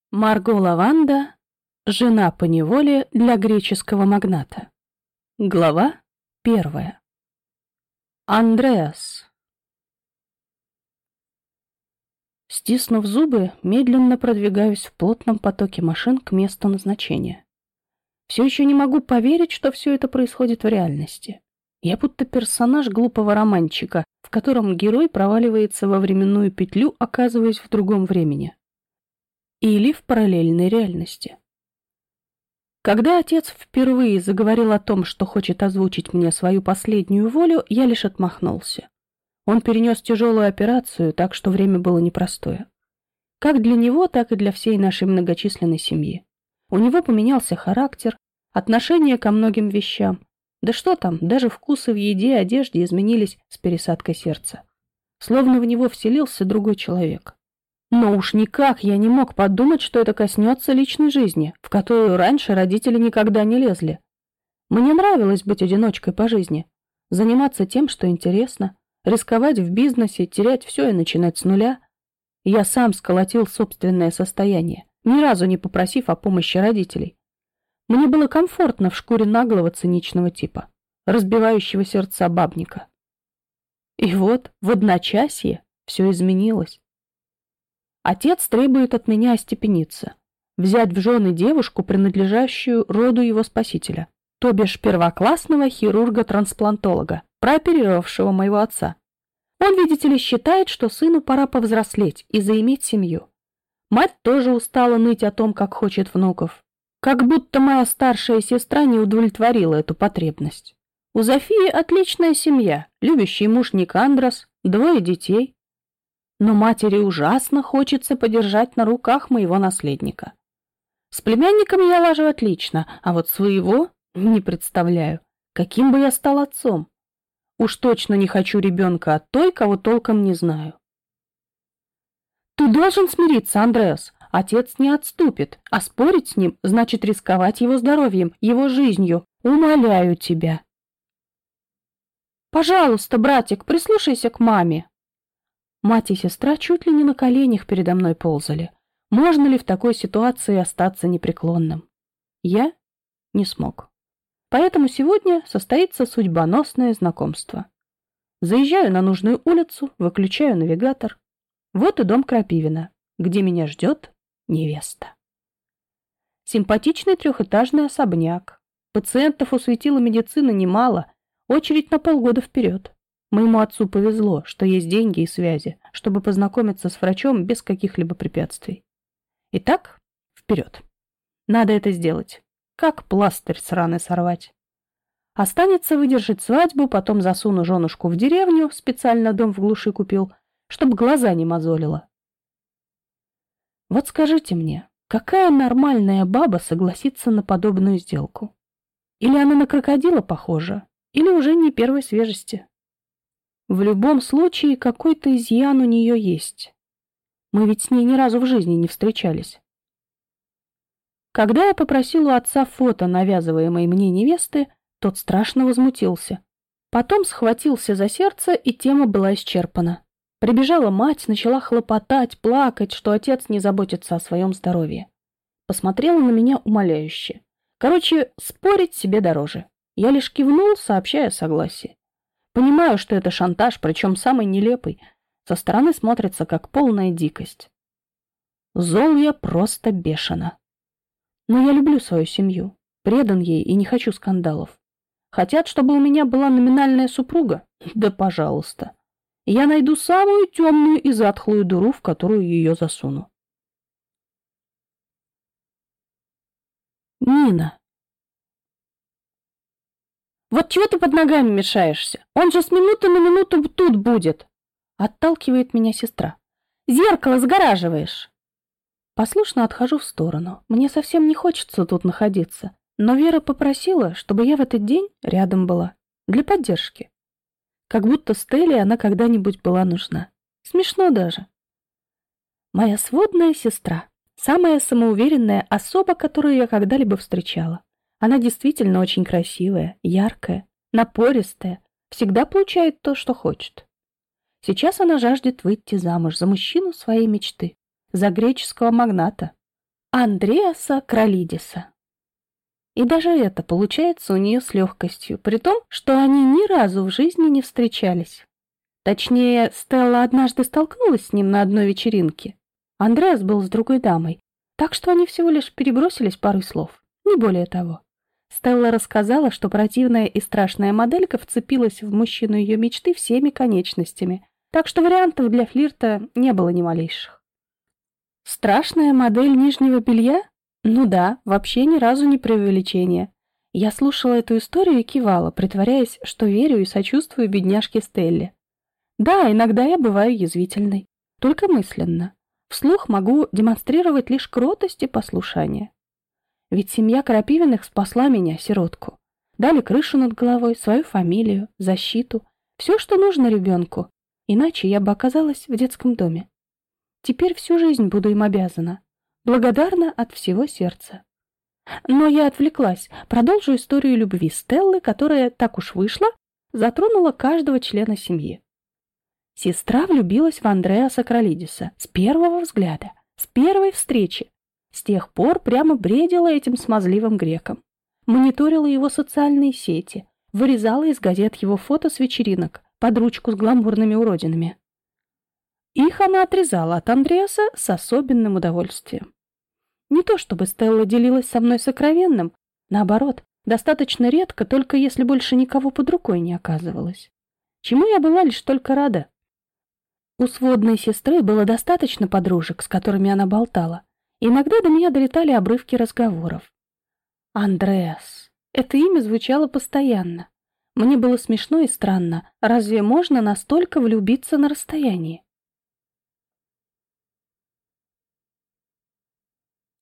Марго Лаванда, жена поневоле для греческого магната. Глава 1. Андреас. Стиснув зубы, медленно продвигаюсь в плотном потоке машин к месту назначения. Все еще не могу поверить, что все это происходит в реальности. Я будто персонаж глупого романчика, в котором герой проваливается во временную петлю, оказываясь в другом времени. Или в параллельной реальности. Когда отец впервые заговорил о том, что хочет озвучить мне свою последнюю волю, я лишь отмахнулся. Он перенес тяжелую операцию, так что время было непростое. Как для него, так и для всей нашей многочисленной семьи. У него поменялся характер, отношение ко многим вещам. Да что там, даже вкусы в еде и одежде изменились с пересадкой сердца. Словно в него вселился другой человек. Но уж никак я не мог подумать, что это коснется личной жизни, в которую раньше родители никогда не лезли. Мне нравилось быть одиночкой по жизни, заниматься тем, что интересно, рисковать в бизнесе, терять все и начинать с нуля. Я сам сколотил собственное состояние, ни разу не попросив о помощи родителей. Мне было комфортно в шкуре наглого циничного типа, разбивающего сердца бабника. И вот в одночасье все изменилось. Отец требует от меня остепениться, взять в жены девушку, принадлежащую роду его спасителя, то бишь первоклассного хирурга-трансплантолога, прооперировавшего моего отца. Он, видите ли, считает, что сыну пора повзрослеть и заиметь семью. Мать тоже устала ныть о том, как хочет внуков. Как будто моя старшая сестра не удовлетворила эту потребность. У Зофии отличная семья, любящий муж Никандрос, 2 детей. Но матери ужасно хочется подержать на руках моего наследника. С племянником я лажу отлично, а вот своего не представляю, каким бы я стал отцом. Уж точно не хочу ребенка от той, кого толком не знаю. Ты должен смириться, Андреас. Отец не отступит, а спорить с ним значит рисковать его здоровьем, его жизнью. Умоляю тебя. Пожалуйста, братик, прислушайся к маме. Мать и сестра чуть ли не на коленях передо мной ползали. Можно ли в такой ситуации остаться непреклонным? Я не смог. Поэтому сегодня состоится судьбоносное знакомство. Заезжаю на нужную улицу, выключаю навигатор. Вот и дом Крапивина, где меня ждет невеста. Симпатичный 3-этажный особняк. Пациентов у светила медицины немало, очередь на полгода вперед. Моему отцу повезло, что есть деньги и связи, чтобы познакомиться с врачом без каких-либо препятствий. Итак, вперед. Надо это сделать. Как пластырь с раны сорвать. Останется выдержать свадьбу, потом засуну женушку в деревню, специально дом в глуши купил, чтобы глаза не мозолило. Вот скажите мне, какая нормальная баба согласится на подобную сделку? Или она на крокодила похожа, или уже не первой свежести? В любом случае, какой-то изъян у нее есть. Мы ведь с ней ни разу в жизни не встречались. Когда я попросил у отца фото навязываемой мне невесты, тот страшно возмутился. Потом схватился за сердце, и тема была исчерпана. Прибежала мать, начала хлопотать, плакать, что отец не заботится о своем здоровье. Посмотрела на меня умоляюще. Короче, спорить себе дороже. Я лишь кивнул, сообщая согласие. Понимаю, что это шантаж, причем самый нелепый. Со стороны смотрится как полная дикость. Зол я просто бешено. Но я люблю свою семью, предан ей и не хочу скандалов. Хотят, чтобы у меня была номинальная супруга? Да пожалуйста. Я найду самую темную и затхлую дыру, в которую ее засуну. Нина. Вот чего ты под ногами мешаешься? Он же с минуты на минуту тут будет. Отталкивает меня сестра. Зеркало загораживаешь. Послушно отхожу в сторону. Мне совсем не хочется тут находиться. Но Вера попросила, чтобы я в этот день рядом была. Для поддержки. Как будто Стелле она когда-нибудь была нужна. Смешно даже. Моя сводная сестра. Самая самоуверенная особа, которую я когда-либо встречала. Она действительно очень красивая, яркая, напористая, всегда получает то, что хочет. Сейчас она жаждет выйти замуж за мужчину своей мечты, за греческого магната. Андреаса Кралидиса. И даже это получается у нее с легкостью, при том, что они ни разу в жизни не встречались. Точнее, Стелла однажды столкнулась с ним на одной вечеринке. Андреас был с другой дамой, так что они всего лишь перебросились парой слов, не более того. Стелла рассказала, что противная и страшная моделька вцепилась в мужчину ее мечты всеми конечностями, так что вариантов для флирта не было ни малейших. Страшная модель нижнего белья? Ну да, вообще ни разу не преувеличение. Я слушала эту историю и кивала, притворяясь, что верю и сочувствую бедняжке Стелле. Да, иногда я бываю язвительной, только мысленно. Вслух могу демонстрировать лишь кротость и послушание. Ведь семья Крапивиных спасла меня, сиротку. Дали крышу над головой, свою фамилию, защиту, все, что нужно ребенку, иначе я бы оказалась в детском доме. Теперь всю жизнь буду им обязана. Благодарна от всего сердца. Но я отвлеклась, продолжу историю любви Стеллы, которая, так уж вышла, затронула каждого члена семьи. Сестра влюбилась в Андреаса Кралидиса с первого взгляда, с первой встречи. С тех пор прямо бредила этим смазливым греком. Мониторила его социальные сети, вырезала из газет его фото с вечеринок под ручку с гламурными уродинами. Их она отрезала от Андреаса с особенным удовольствием. Не то чтобы Стелла делилась со мной сокровенным, наоборот, достаточно редко, только если больше никого под рукой не оказывалось. Чему я была лишь только рада. У сводной сестры было достаточно подружек, с которыми она болтала. Иногда до меня долетали обрывки разговоров. Андреас. Это имя звучало постоянно. Мне было смешно и странно. Разве можно настолько влюбиться на расстоянии?